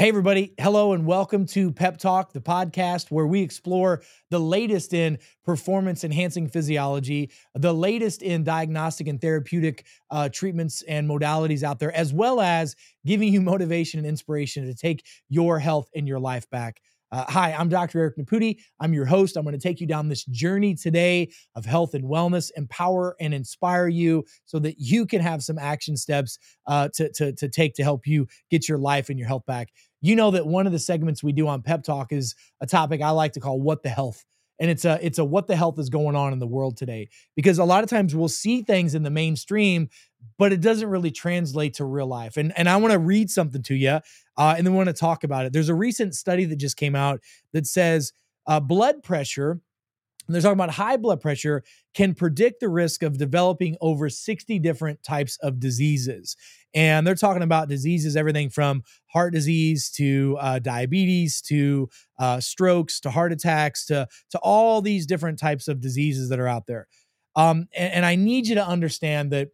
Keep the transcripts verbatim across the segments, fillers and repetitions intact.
Hey, everybody. Hello, and welcome to Pep Talk, the podcast where we explore the latest in performance enhancing physiology, the latest in diagnostic and therapeutic uh, treatments and modalities out there, as well as giving you motivation and inspiration to take your health and your life back. Uh, hi, I'm Doctor Eric Naputi. I'm your host. I'm going to take you down this journey today of health and wellness, empower and inspire you so that you can have some action steps uh, to, to, to take to help you get your life and your health back. You know that one of the segments we do on Pep Talk is a topic I like to call What the Health. And it's a, it's a what the health is going on in the world today. Because a lot of times we'll see things in the mainstream, but it doesn't really translate to real life. And, and I want to read something to you uh, and then want to talk about it. There's a recent study that just came out that says uh, blood pressure, and they're talking about high blood pressure, can predict the risk of developing over sixty different types of diseases. And they're talking about diseases, everything from heart disease to uh, diabetes to uh, strokes to heart attacks to, to all these different types of diseases that are out there. Um, and, and I need you to understand that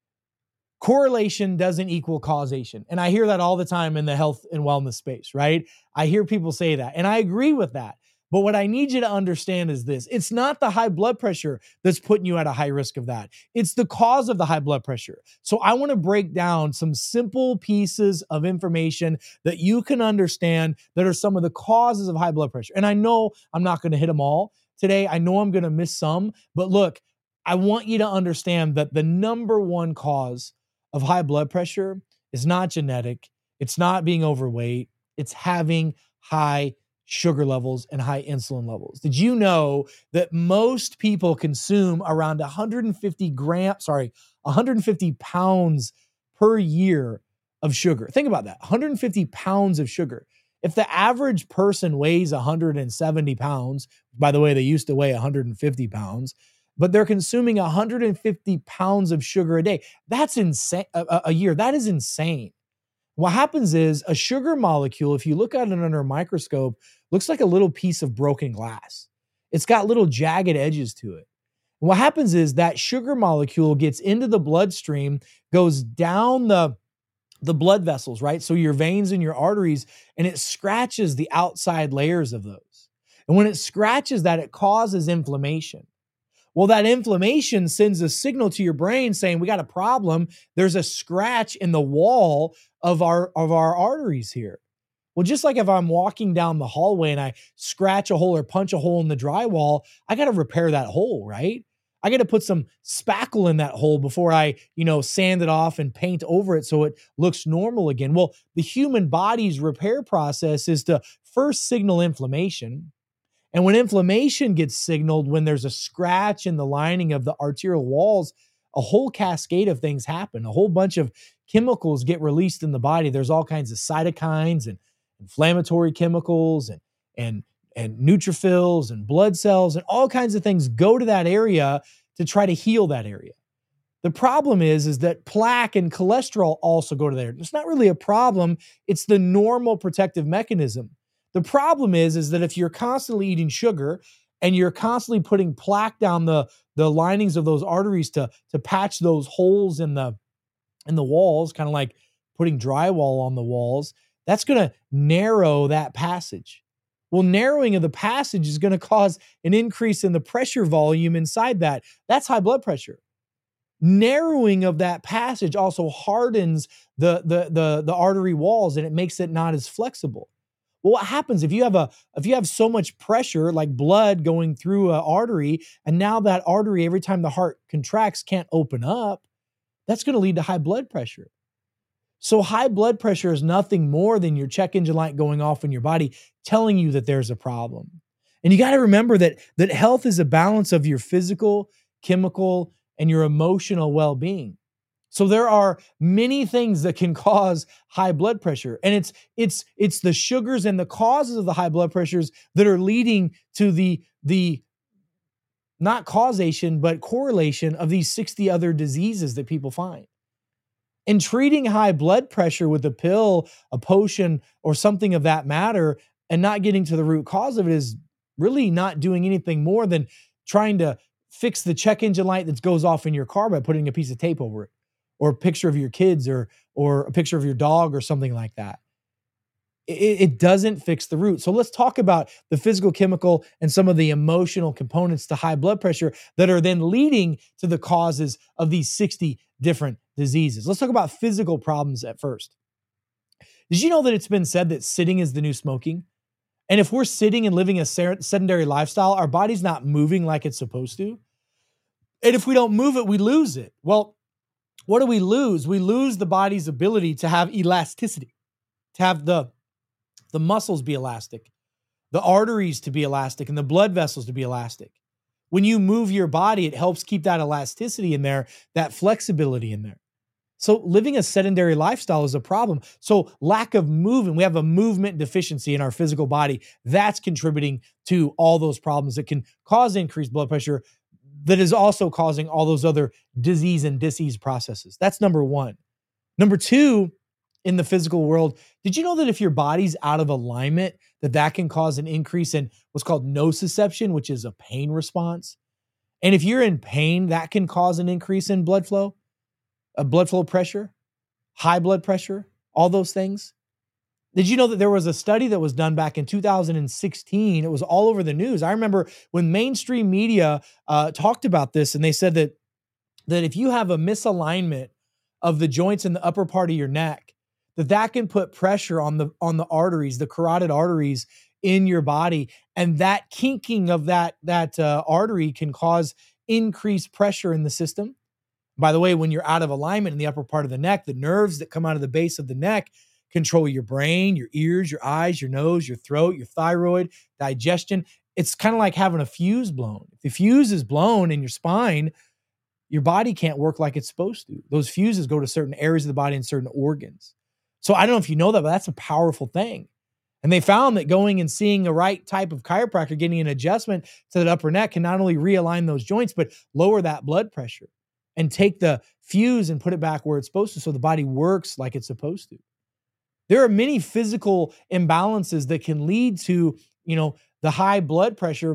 correlation doesn't equal causation. And I hear that all the time in the health and wellness space, right? I hear people say that, and I agree with that. But what I need you to understand is this. It's not the high blood pressure that's putting you at a high risk of that. It's the cause of the high blood pressure. So I want to break down some simple pieces of information that you can understand that are some of the causes of high blood pressure. And I know I'm not going to hit them all today. I know I'm going to miss some. But look, I want you to understand that the number one cause of high blood pressure is not genetic. It's not being overweight. It's having high sugar levels and high insulin levels. Did you know that most people consume around one hundred fifty grams, sorry, one hundred fifty pounds per year of sugar? Think about that, one hundred fifty pounds of sugar. If the average person weighs one hundred seventy pounds, by the way, they used to weigh one hundred fifty pounds, but they're consuming one hundred fifty pounds of sugar a day. That's insane, a, a year. That is insane. What happens is a sugar molecule, if you look at it under a microscope, looks like a little piece of broken glass. It's got little jagged edges to it. And what happens is that sugar molecule gets into the bloodstream, goes down the, the blood vessels, right? So your veins and your arteries, and it scratches the outside layers of those. And when it scratches that, it causes inflammation. Well, that inflammation sends a signal to your brain saying, we got a problem. There's a scratch in the wall of our, of our arteries here. Well, just like if I'm walking down the hallway and I scratch a hole or punch a hole in the drywall, I got to repair that hole, right? I got to put some spackle in that hole before I, you know, sand it off and paint over it so it looks normal again. Well, the human body's repair process is to first signal inflammation. And when inflammation gets signaled, when there's a scratch in the lining of the arterial walls, a whole cascade of things happen. A whole bunch of chemicals get released in the body. There's all kinds of cytokines and inflammatory chemicals and, and, and neutrophils and blood cells and all kinds of things go to that area to try to heal that area. The problem is, is that plaque and cholesterol also go to there. It's not really a problem. It's the normal protective mechanism. The problem is, is that if you're constantly eating sugar and you're constantly putting plaque down the, the linings of those arteries to, to patch those holes in the, in the walls, kind of like putting drywall on the walls, that's going to narrow that passage. Well, narrowing of the passage is going to cause an increase in the pressure volume inside that. That's high blood pressure. Narrowing of that passage also hardens the, the, the, the artery walls, and it makes it not as flexible. Well, what happens if you have a if you have so much pressure, like blood going through an artery, and now that artery, every time the heart contracts, can't open up? That's going to lead to high blood pressure. So high blood pressure is nothing more than your check engine light going off in your body, telling you that there's a problem. And you got to remember that that health is a balance of your physical, chemical, and your emotional well-being. So there are many things that can cause high blood pressure, and it's it's it's the sugars and the causes of the high blood pressures that are leading to the the not causation but correlation of these sixty other diseases that people find. And treating high blood pressure with a pill, a potion, or something of that matter, and not getting to the root cause of it is really not doing anything more than trying to fix the check engine light that goes off in your car by putting a piece of tape over it, or a picture of your kids, or or a picture of your dog, or something like that. it, it doesn't fix the root. So let's talk about the physical, chemical, and some of the emotional components to high blood pressure that are then leading to the causes of these sixty different diseases. Let's talk about physical problems at first. Did you know that it's been said that sitting is the new smoking? And if we're sitting and living a sedentary lifestyle, our body's not moving like it's supposed to. And if we don't move it, we lose it. Well, what do we lose? We lose the body's ability to have elasticity, to have the, the muscles be elastic, the arteries to be elastic, and the blood vessels to be elastic. When you move your body, it helps keep that elasticity in there, that flexibility in there. So living a sedentary lifestyle is a problem. So lack of movement, we have a movement deficiency in our physical body. That's contributing to all those problems that can cause increased blood pressure, that is also causing all those other disease and disease processes. That's number one. Number two, in the physical world, did you know that if your body's out of alignment, that that can cause an increase in what's called nociception, which is a pain response? And if you're in pain, that can cause an increase in blood flow, uh, blood flow pressure, high blood pressure, all those things. Did you know that there was a study that was done back in two thousand sixteen? It was all over the news. I remember when mainstream media uh, talked about this, and they said that, that if you have a misalignment of the joints in the upper part of your neck, that that can put pressure on the, on the arteries, the carotid arteries in your body. And that kinking of that, that uh, artery can cause increased pressure in the system. By the way, when you're out of alignment in the upper part of the neck, the nerves that come out of the base of the neck control your brain, your ears, your eyes, your nose, your throat, your thyroid, digestion. It's kind of like having a fuse blown. If the fuse is blown in your spine, your body can't work like it's supposed to. Those fuses go to certain areas of the body and certain organs. So I don't know if you know that, but that's a powerful thing. And they found that going and seeing a right type of chiropractor, getting an adjustment to that upper neck, can not only realign those joints, but lower that blood pressure and take the fuse and put it back where it's supposed to, so the body works like it's supposed to. There are many physical imbalances that can lead to, you know, the high blood pressure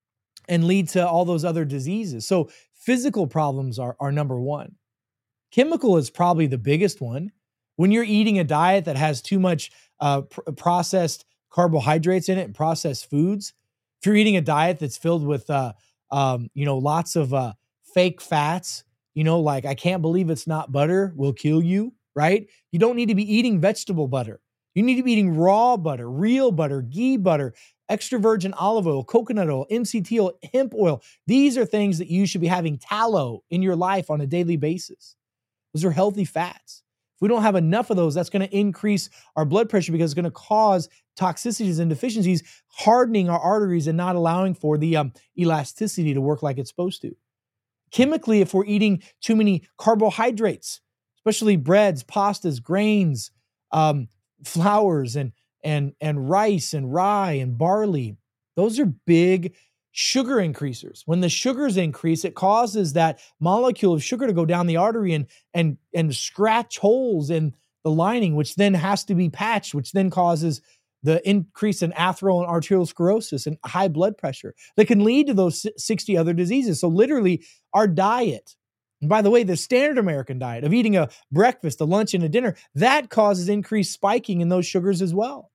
and lead to all those other diseases. So physical problems are, are number one. Chemical is probably the biggest one. When you're eating a diet that has too much uh, pr- processed carbohydrates in it and processed foods, if you're eating a diet that's filled with, uh, um, you know, lots of uh, fake fats, you know, like I can't believe it's not butter will kill you, right? You don't need to be eating vegetable butter. You need to be eating raw butter, real butter, ghee butter, extra virgin olive oil, coconut oil, M C T oil, hemp oil. These are things that you should be having. Tallow in your life on a daily basis. Those are healthy fats. If we don't have enough of those, that's going to increase our blood pressure because it's going to cause toxicities and deficiencies, hardening our arteries and not allowing for the um, elasticity to work like it's supposed to. Chemically, if we're eating too many carbohydrates, especially breads, pastas, grains, um, flours, and, and, and rice and rye and barley, those are big sugar increasers. When the sugars increase, it causes that molecule of sugar to go down the artery and, and, and scratch holes in the lining, which then has to be patched, which then causes the increase in atherosclerosis and arterial sclerosis and high blood pressure that can lead to those sixty other diseases. So literally our diet, and by the way, the standard American diet of eating a breakfast, a lunch, and a dinner, that causes increased spiking in those sugars as well.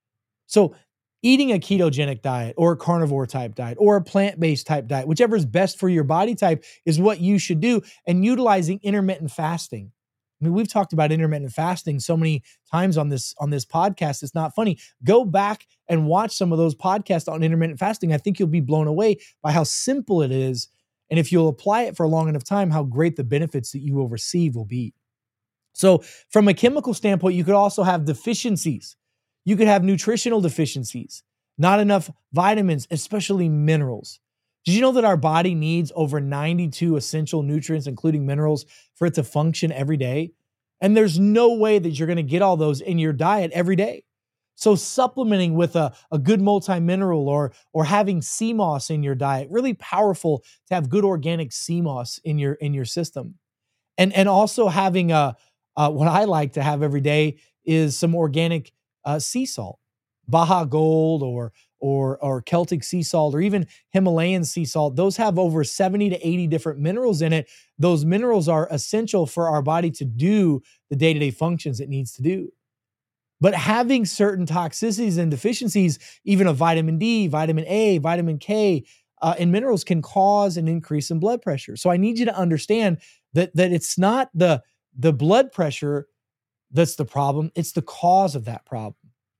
So eating a ketogenic diet or a carnivore type diet or a plant-based type diet, whichever is best for your body type, is what you should do. And utilizing intermittent fasting. I mean, we've talked about intermittent fasting so many times on this, on this podcast. It's not funny. Go back and watch some of those podcasts on intermittent fasting. I think you'll be blown away by how simple it is. And if you'll apply it for a long enough time, how great the benefits that you will receive will be. So from a chemical standpoint, you could also have deficiencies. You could have nutritional deficiencies, not enough vitamins, especially minerals. Did you know that our body needs over ninety-two essential nutrients, including minerals, for it to function every day? And there's no way that you're going to get all those in your diet every day. So supplementing with a, a good multi-mineral or, or having sea moss in your diet, really powerful to have good organic sea moss in your, in your system. And, and also having a, uh, what I like to have every day is some organic uh, sea salt, Baja Gold or, or, or Celtic sea salt, or even Himalayan sea salt. Those have over seventy to eighty different minerals in it. Those minerals are essential for our body to do the day-to-day functions it needs to do. But having certain toxicities and deficiencies, even of vitamin D, vitamin A, vitamin K, uh, and minerals can cause an increase in blood pressure. So I need you to understand that, that it's not the, the blood pressure that's the problem, it's the cause of that problem.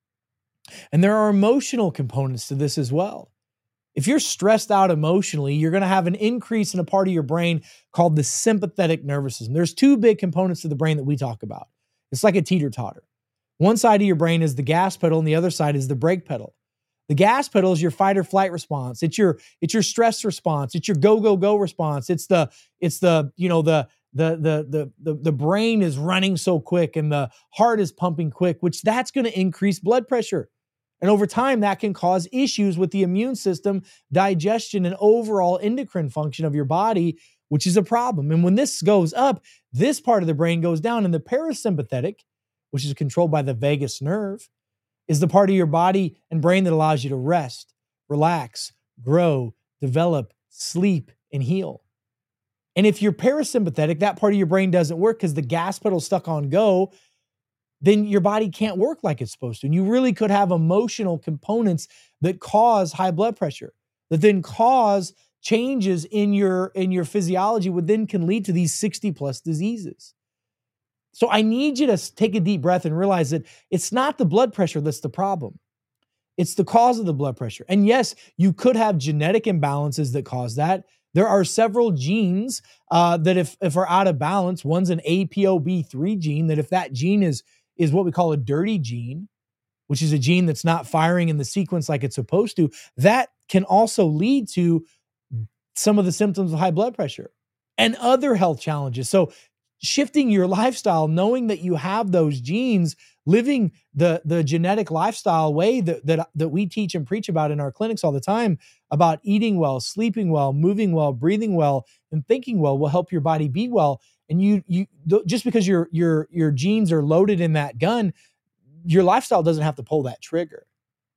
And there are emotional components to this as well. If you're stressed out emotionally, you're going to have an increase in a part of your brain called the sympathetic nervous system. There's two big components to the brain that we talk about. It's like a teeter-totter. One side of your brain is the gas pedal and the other side is the brake pedal. The gas pedal is your fight or flight response. It's your it's your stress response. It's your go go go response. It's the it's the you know the the the the the, the brain is running so quick and the heart is pumping quick, which that's going to increase blood pressure. And over time, that can cause issues with the immune system, digestion, and overall endocrine function of your body, which is a problem. And when this goes up, this part of the brain goes down, and the parasympathetic, which is controlled by the vagus nerve, is the part of your body and brain that allows you to rest, relax, grow, develop, sleep, and heal. And if you're parasympathetic, that part of your brain doesn't work because the gas pedal's stuck on go, then your body can't work like it's supposed to. And you really could have emotional components that cause high blood pressure, that then cause changes in your, in your physiology, would then can lead to these sixty plus diseases. So I need you to take a deep breath and realize that it's not the blood pressure that's the problem. It's the cause of the blood pressure. And yes, you could have genetic imbalances that cause that. There are several genes uh, that if, if are out of balance, one's an A P O B three gene, that if that gene is, is what we call a dirty gene, which is a gene that's not firing in the sequence like it's supposed to, that can also lead to some of the symptoms of high blood pressure and other health challenges. So shifting your lifestyle, knowing that you have those genes, living the, the genetic lifestyle way that, that, that we teach and preach about in our clinics all the time, about eating well, sleeping well, moving well, breathing well, and thinking well, will help your body be well. And you, you just because your, your, your genes are loaded in that gun, your lifestyle doesn't have to pull that trigger.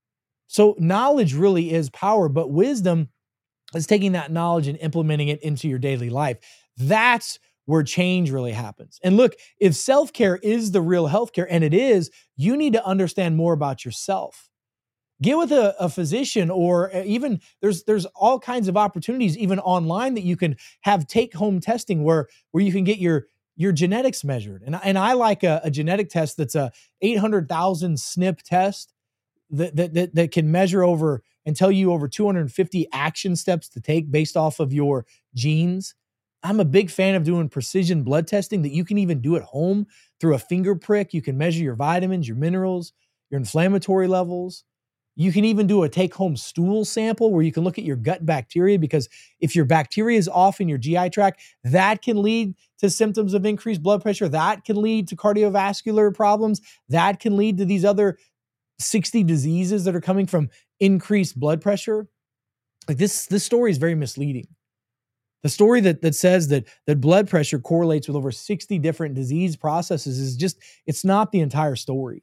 So knowledge really is power, but wisdom is taking that knowledge and implementing it into your daily life. That's where change really happens. And look, if self-care is the real healthcare, and it is, you need to understand more about yourself. Get with a, a physician, or even there's there's all kinds of opportunities even online that you can have take-home testing where where you can get your your genetics measured. And, and I like a, a genetic test that's a eight hundred thousand S N P test that, that that that can measure over and tell you over two hundred fifty action steps to take based off of your genes. I'm a big fan of doing precision blood testing that you can even do at home through a finger prick. You can measure your vitamins, your minerals, your inflammatory levels. You can even do a take-home stool sample where you can look at your gut bacteria, because if your bacteria is off in your G I tract, that can lead to symptoms of increased blood pressure. That can lead to cardiovascular problems. That can lead to these other sixty diseases that are coming from increased blood pressure. Like this, this story is very misleading. The story that, that says that, that blood pressure correlates with over sixty different disease processes is just, it's not the entire story.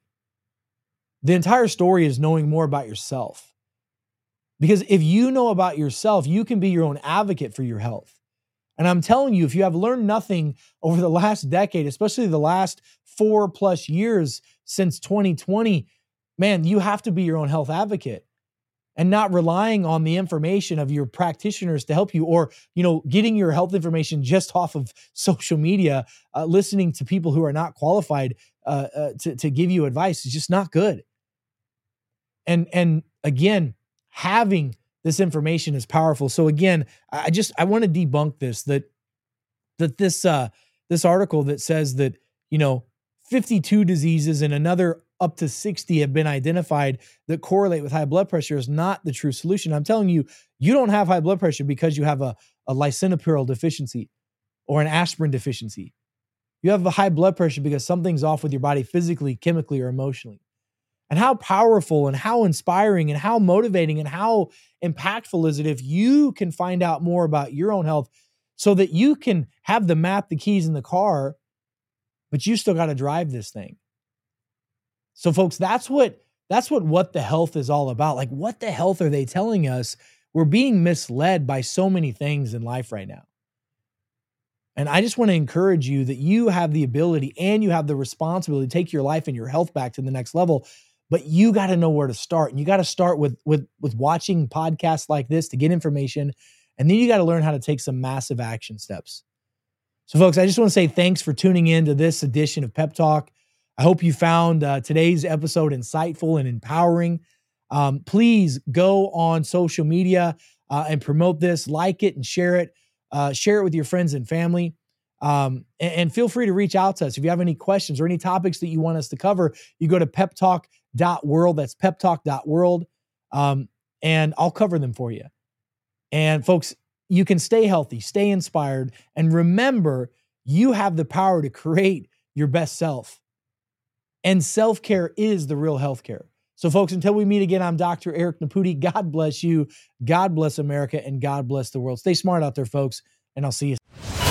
The entire story is knowing more about yourself. Because if you know about yourself, you can be your own advocate for your health. And I'm telling you, if you have learned nothing over the last decade, especially the last four plus years since twenty twenty, man, you have to be your own health advocate and not relying on the information of your practitioners to help you, or, you know, getting your health information just off of social media, uh, listening to people who are not qualified uh, uh, to, to give you advice is just not good. And, and again, having this information is powerful. So again, I just, I want to debunk this, that, that this, uh, this article that says that, you know, fifty-two diseases and another up to sixty have been identified that correlate with high blood pressure is not the true solution. I'm telling you, you don't have high blood pressure because you have a, a lisinopril deficiency or an aspirin deficiency. You have a high blood pressure because something's off with your body physically, chemically, or emotionally. And how powerful and how inspiring and how motivating and how impactful is it if you can find out more about your own health so that you can have the map, the keys in the car, but you still got to drive this thing. So folks, that's what, that's what What the Health is all about. Like, what the health are they telling us? We're being misled by so many things in life right now. And I just want to encourage you that you have the ability and you have the responsibility to take your life and your health back to the next level. But you got to know where to start. And you got to start with, with, with watching podcasts like this to get information. And then you got to learn how to take some massive action steps. So, folks, I just want to say thanks for tuning in to this edition of Pep Talk. I hope you found uh, today's episode insightful and empowering. Um, please go on social media uh, and promote this, like it and share it. Uh, share it with your friends and family. Um, and, and feel free to reach out to us. If you have any questions or any topics that you want us to cover, you go to pep talk dot world. That's pep talk dot world. Um, and I'll cover them for you. And folks, you can stay healthy, stay inspired, and remember, you have the power to create your best self. And self-care is the real healthcare. So folks, until we meet again, I'm Doctor Eric Naputi. God bless you. God bless America, and God bless the world. Stay smart out there, folks, and I'll see you.